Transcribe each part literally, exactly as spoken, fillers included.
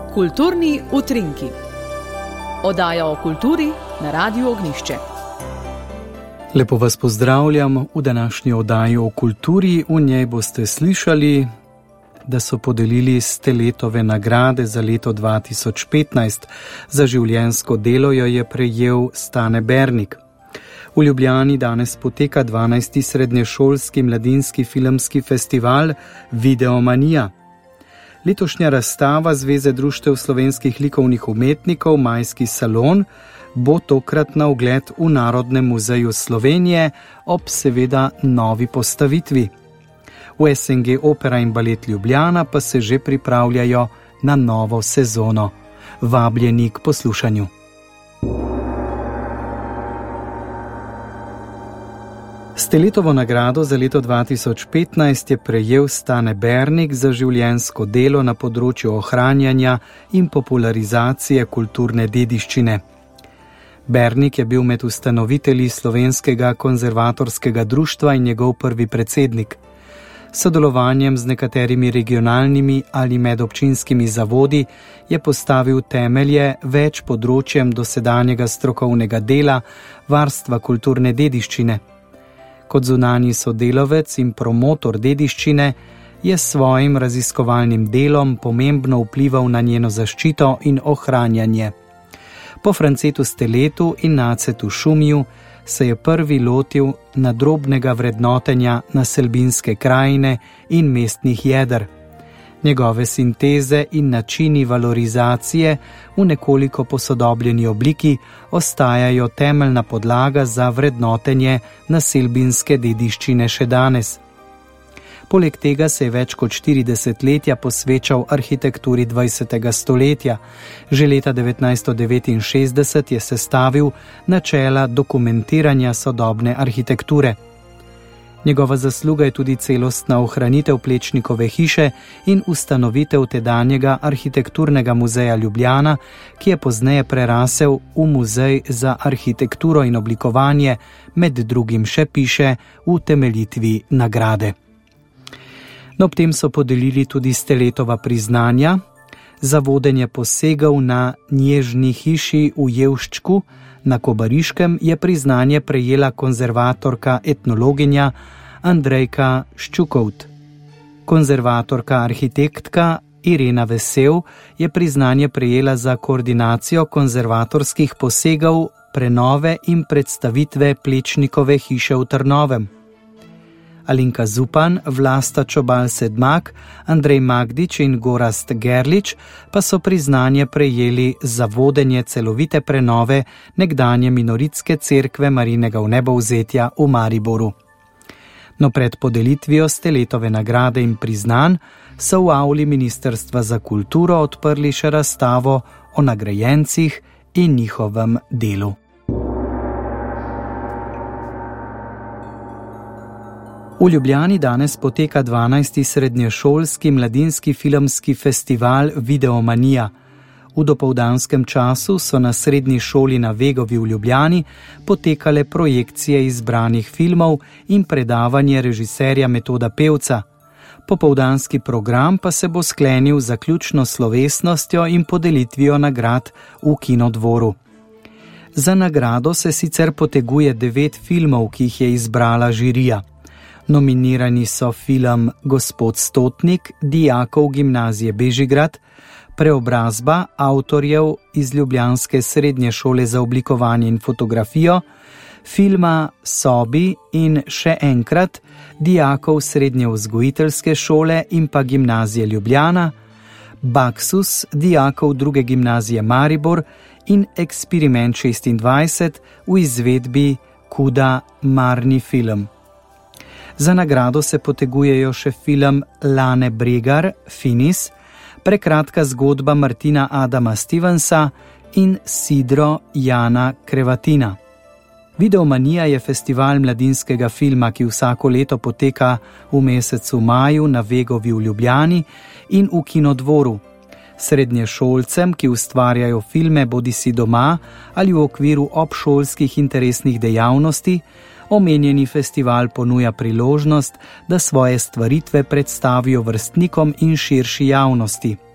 Kulturni utrinki. Oddaja o kulturi na Radiu Ognjišče. Lepo vas pozdravljam v današnji oddaji o kulturi. V njej boste slišali, da so podelili Steletove nagrade za leto dva tisoč petnajst. Za življenjsko delo jo je prejel Stane Bernik. V Ljubljani danes poteka dvanajsti srednješolski mladinski filmski festival Videomanija. Letošnja razstava Zveze društev slovenskih likovnih umetnikov Majski salon bo tokrat na ogled v Narodnem muzeju Slovenije ob seveda novi postavitvi. V S N G Opera in Balet Ljubljana pa se že pripravljajo na novo sezono. Vabljeni k poslušanju. Steletovo nagrado za leto dva tisoč petnajst je prejel Stane Bernik za življenjsko delo na področju ohranjanja in popularizacije kulturne dediščine. Bernik je bil med ustanovitelji Slovenskega konzervatorskega društva in njegov prvi predsednik. S sodelovanjem z nekaterimi regionalnimi ali medobčinskimi zavodi je postavil temelje več področjem dosedanjega strokovnega dela varstva kulturne dediščine. Kot zunanji sodelavec in promotor dediščine je s svojim raziskovalnim delom pomembno vplival na njeno zaščito in ohranjanje. Po Francetu Steletu in Nacetu Šumiju se je prvi lotil nadrobnega vrednotenja naselbinske krajine in mestnih jeder. Njegove sinteze in načini valorizacije v nekoliko posodobljeni obliki ostajajo temeljna podlaga za vrednotenje naselbinske dediščine še danes. Poleg tega se je več kot štiri desetletja posvečal arhitekturi dvajsetega stoletja. Že leta devetnajststo devetinšestdeset je sestavil načela dokumentiranja sodobne arhitekture. Njegova zasluga je tudi celostna ohranitev Plečnikove hiše in ustanovitev tedanjega arhitekturnega muzeja Ljubljana, ki je pozneje prerasel v muzej za arhitekturo in oblikovanje, med drugim še piše v utemeljitvi nagrade. No, ob tem so podelili tudi Steletova priznanja za vodenje posegov na Nježni hiši v Jevščku. Na Kobariškem je priznanje prejela konzervatorka etnologinja Andrejka Ščukovt. Konzervatorka arhitektka Irena Vesel je priznanje prejela za koordinacijo konzervatorskih posegov, prenove in predstavitve Plečnikove hiše v Trnovem. Alinka Zupan, Vlasta Čobal-Sedmak, Andrej Magdič in Gorazd Gerlič pa so priznanje prejeli za vodenje celovite prenove nekdanje minoritske cerkve Marijinega vnebovzetja v Mariboru. No, pred podelitvijo Steletove nagrade in priznanj so v avli Ministrstva za kulturo odprli še razstavo o nagrajencih in njihovem delu. V Ljubljani danes poteka dvanajsti srednješolski mladinski filmski festival Videomanija. V dopoldanskem času so na srednji šoli na Vegovi v Ljubljani potekale projekcije izbranih filmov in predavanje režiserja Metoda Pevca. Popoldanski program pa se bo sklenil zaključno slovesnostjo in podelitvijo nagrad v Kinodvoru. Za nagrado se sicer poteguje devet filmov, ki jih je izbrala žirija. Nominirani so film Gospod Stotnik dijakov Gimnazije Bežigrad, Preobrazba avtorjev iz ljubljanske srednje šole za oblikovanje in fotografijo, filma Sobi in Še enkrat dijakov srednje vzgojiteljske šole in pa Gimnazije Ljubljana, Baksus dijakov druge gimnazije Maribor in Eksperiment šestindvajset v izvedbi Kuda Marni film. Za nagrado se potegujejo še film Lane Bregar, Finis, prekratka zgodba Martina Adama Stevensa in Sidro Jana Krevatina. Videomanija je festival mladinskega filma, ki vsako leto poteka v mesecu maju na Vegovi v Ljubljani in v Kinodvoru. Srednješolcem, ki ustvarjajo filme bodisi doma ali v okviru obšolskih interesnih dejavnosti, omenjeni festival ponuja priložnost, da svoje stvaritve predstavijo vrstnikom in širši javnosti.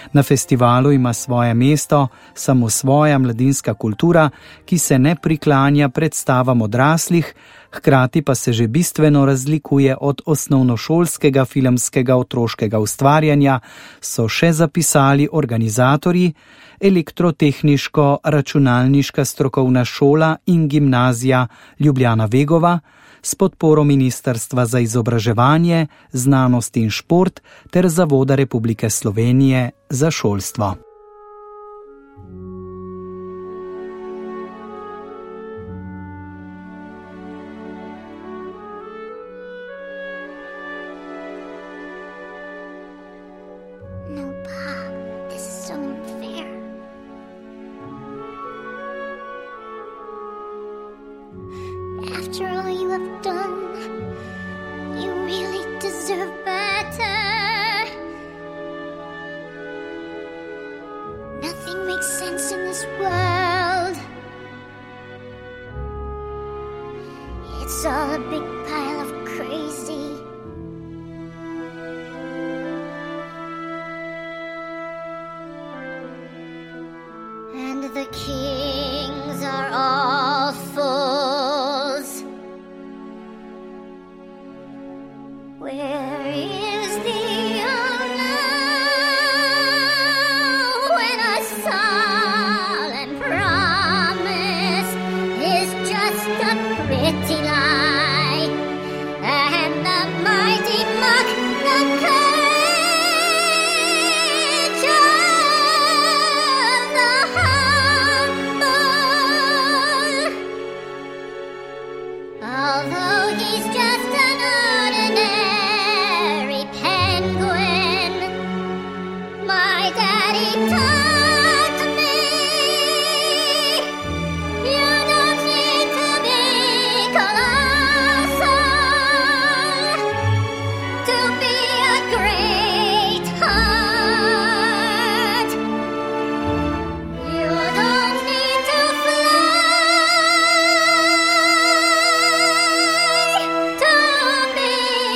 Na festivalu ima svoje mesto samo svoja mladinska kultura, ki se ne priklanja predstavam odraslih, hkrati pa se že bistveno razlikuje od osnovnošolskega filmskega otroškega ustvarjanja, so še zapisali organizatorji, Elektrotehniško-računalniška strokovna šola in gimnazija Ljubljana Vegova s podporo Ministrstva za izobraževanje, znanost in šport ter Zavoda Republike Slovenije za šolstvo. After all you have done, you really deserve better. Nothing makes sense in this world. It's all a big pile of crazy. And the kings are all fools. Where is the honor when a solemn promise is just a pretty lie, and the mighty mock the courage of the humble? Although he's just an ordinary penguin, my daddy taught me you don't need to be colossal to be a great heart. You don't need to fly to be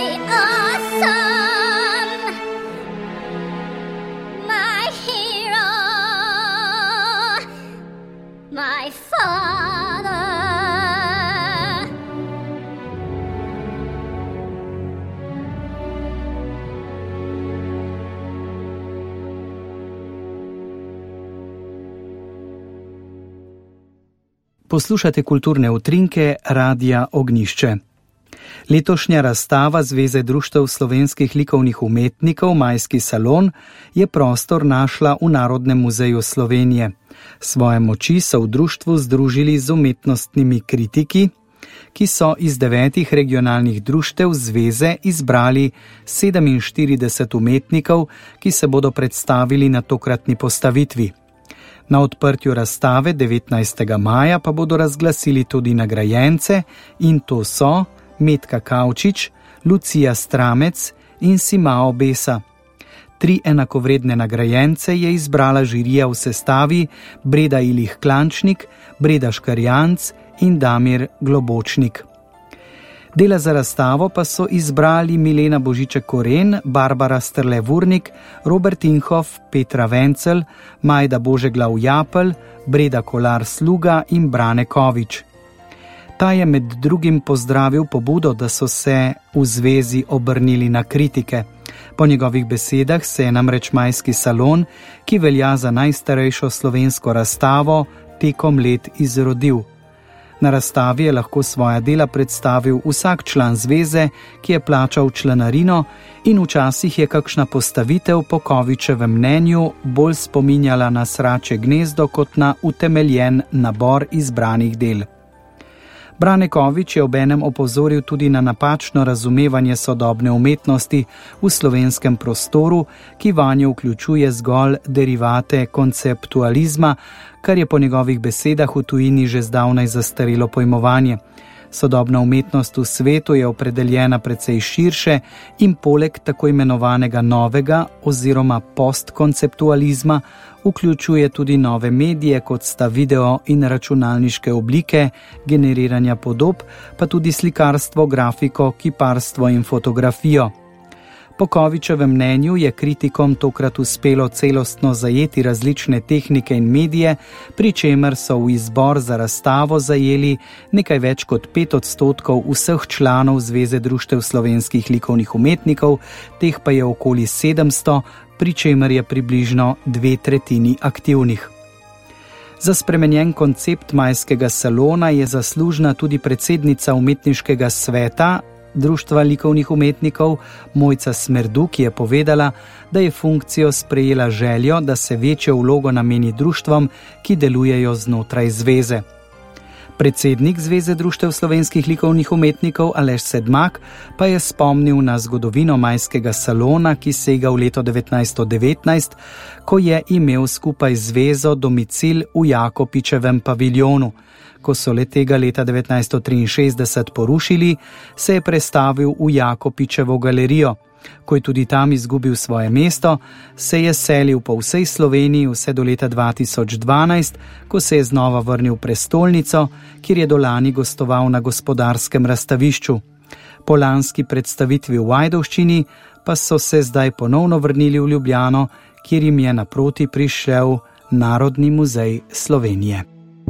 awesome. My hero, my father. Poslušate kulturne utrinke Radia Ognjišče. Letošnja razstava Zveze društev slovenskih likovnih umetnikov Majski salon je prostor našla v Narodnem muzeju Slovenije. Svoje moči so v društvu združili z umetnostnimi kritiki, ki so iz devetih regionalnih društev zveze izbrali sedeminštirideset umetnikov, ki se bodo predstavili na tokratni postavitvi. Na odprtju razstave devetnajstega maja pa bodo razglasili tudi nagrajence, in to so Metka Kavčič, Lucija Stramec in Simao Besa. Tri enakovredne nagrajence je izbrala žirija v sestavi Breda Ilih Klančnik, Breda Škarjanc in Damir Globočnik. Dela za razstavo pa so izbrali Milena Božiček-Koren, Barbara Strle-Vurnik, Robert Inhof, Petra Vencel, Majda Božeglav-Japelj, Breda Kolar-Sluga in Brane Kovič. Ta je med drugim pozdravil pobudo, da so se v zvezi obrnili na kritike. Po njegovih besedah se je namreč Majski salon, ki velja za najstarejšo slovensko razstavo, tekom let izrodil. Na razstavi je lahko svoja dela predstavil vsak član zveze, ki je plačal članarino, in včasih je kakšna postavitev po Kovičevem mnenju bolj spominjala na sračje gnezdo kot na utemeljen nabor izbranih del. Brane Kovič je obenem opozoril tudi na napačno razumevanje sodobne umetnosti v slovenskem prostoru, ki vanjo vključuje zgolj derivate konceptualizma, kar je po njegovih besedah v tujini že zdavnaj zastarelo pojmovanje. Sodobna umetnost v svetu je opredeljena precej širše in poleg tako imenovanega novega oziroma postkonceptualizma vključuje tudi nove medije, kot sta video in računalniške oblike generiranja podob, pa tudi slikarstvo, grafiko, kiparstvo in fotografijo. Po Kovičevem mnenju je kritikom tokrat uspelo celostno zajeti različne tehnike in medije, pri čemer so v izbor za razstavo zajeli nekaj več kot pet odstotkov vseh članov Zveze društev slovenskih likovnih umetnikov, teh pa je okoli sedemsto, pri čemer je približno dve tretjini aktivnih. Za spremenjen koncept majskega salona je zaslužna tudi predsednica umetniškega sveta Društva likovnih umetnikov Mojca Smerdu, ki je povedala, da je funkcijo sprejela željo, da se večjo vlogo nameni društvom, ki delujejo znotraj zveze. Predsednik Zveze društev slovenskih likovnih umetnikov Aleš Sedmak pa je spomnil na zgodovino majskega salona, ki sega v leto devetnajststo devetnajst, ko je imel skupaj z zvezo domicil v Jakopičevem paviljonu. Ko so le tega leta devetnajststo triinšestdeset porušili, se je prestavil v Jakopičevo galerijo. Ko je tudi tam izgubil svoje mesto, se je selil po vsej Sloveniji vse do leta dva tisoč dvanajst, ko se je znova vrnil v prestolnico, kjer je dolani gostoval na Gospodarskem razstavišču. Po lanski predstavitvi v Ajdovščini pa so se zdaj ponovno vrnili v Ljubljano, kjer jim je naproti prišel Narodni muzej Slovenije.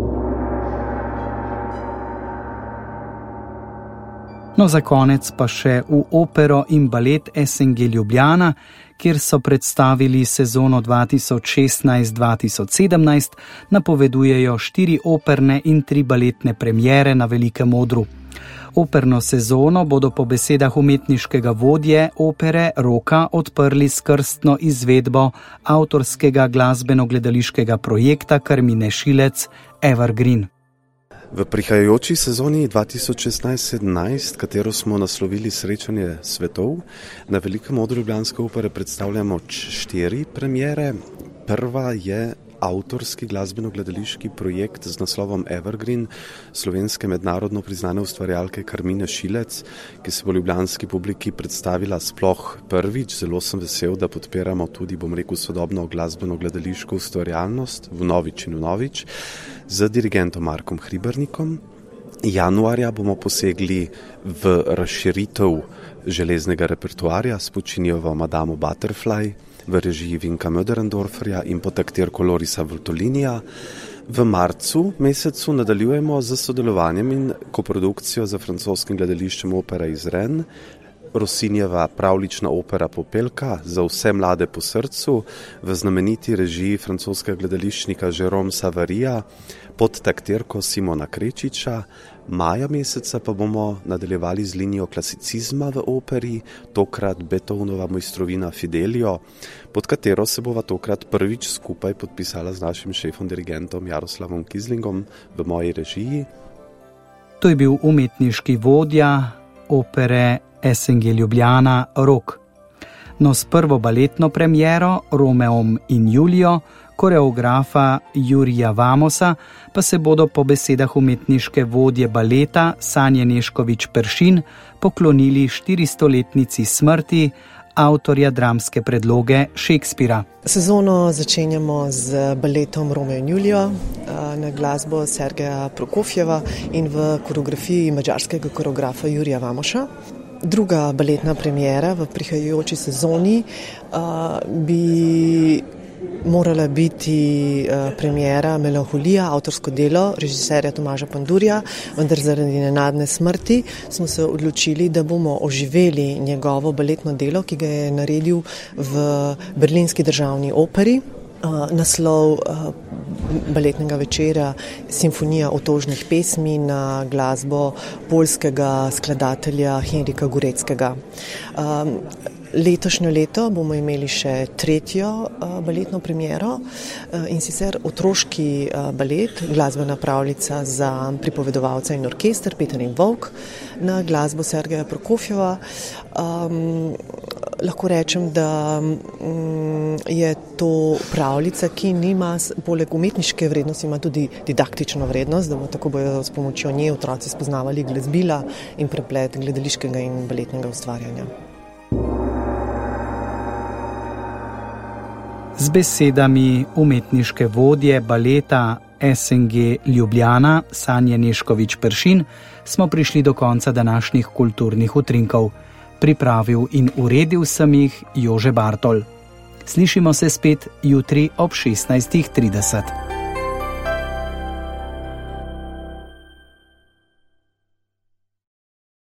No, za konec pa še v opero in balet S N G Ljubljana, kjer so predstavili sezono dva tisoč šestnajst dva tisoč sedemnajst, napovedujejo štiri operne in tri baletne premiere na velikem odru. Operno sezono bodo po besedah umetniškega vodje opere Roka odprli s krstno izvedbo avtorskega glasbeno-gledališkega projekta Karmine Šilec Evergreen. V prihajajoči sezoni dva tisoč šestnajst sedemnajst, katero smo naslovili Srečanje svetov, na velikem odru ljubljanske opere predstavljamo štiri premiere. Prva je avtorski glasbeno-gledališki projekt z naslovom Evergreen slovenske mednarodno priznane ustvarjalke Karmine Šilec, ki se bo ljubljanski publiki predstavila sploh prvič. Zelo sem vesel, da podpiramo tudi, bom rekel, sodobno glasbeno-gledališko ustvarjalnost vnovič in vnovič z dirigentom Markom Hribernikom. Januarja bomo posegli v razširitev železnega repertoarja s Puccinijevo Madamo Butterfly v režiji Vinka Möderndorferja in pod taktirko Lorisa Voltolinija. V marcu mesecu nadaljujemo z sodelovanjem in koprodukcijo za francoskim gledališčem Opera iz Rennes, Rossinijeva pravlična opera Popelka za vse mlade po srcu v znameniti režiji francoskega gledališčnika Jérôme Savarija pod taktirko Simona Krečiča. Maja meseca pa bomo nadaljevali z linijo klasicizma v operi, tokrat Beethovenova mojstrovina Fidelio, pod katero se bova tokrat prvič skupaj podpisala z našim šefom dirigentom Jaroslavom Kislingom v moji režiji. To je bil umetniški vodja opere S N G Ljubljana Rok. No, s prvo baletno premiero Romeom in Julijo koreografa Jurija Vamosa pa se bodo po besedah umetniške vodje baleta Sanje Nešković Peršin poklonili štiristoletnici smrti avtorja dramske predloge Shakespeara. Sezono začenjamo z baletom Romeo in Julio na glasbo Sergeja Prokofjeva in v koreografiji madžarskega koreografa Jurija Vamoša. Druga baletna premiera v prihajajoči sezoni uh, bi morala biti uh, premiera Melanholija, avtorsko delo režiserja Tomaža Pandurja, vendar zaradi nenadne smrti smo se odločili, da bomo oživeli njegovo baletno delo, ki ga je naredil v Berlinski državni operi. Uh, naslov uh, baletnega večera Simfonija otožnih pesmi na glasbo poljskega skladatelja Henrika Gureckega. Um, letošnjo leto bomo imeli še tretjo uh, baletno premiero uh, in sicer otroški uh, balet, glasbena pravljica za pripovedovalca in orkester Peter in Volk na glasbo Sergeja Prokofjeva. Um, lahko rečem, da um, je to pravljica, ki nima poleg umetniške vrednosti, ima tudi didaktično vrednost, da bo tako bojo s pomočjo nje otroci spoznavali glasbila in preplet gledališkega in baletnega ustvarjanja. Z besedami umetniške vodje baleta S N G Ljubljana Sanje Nešković Peršin smo prišli do konca današnjih kulturnih utrinkov. pripravil in uredil sem jih Jože Bartol. Slišimo se spet jutri ob šestnajstih trideset.